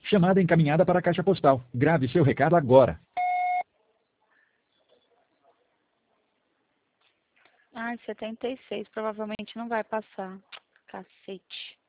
Chamada encaminhada para a caixa postal. Grave seu recado agora. Ai, 76. Provavelmente não vai passar. Cacete.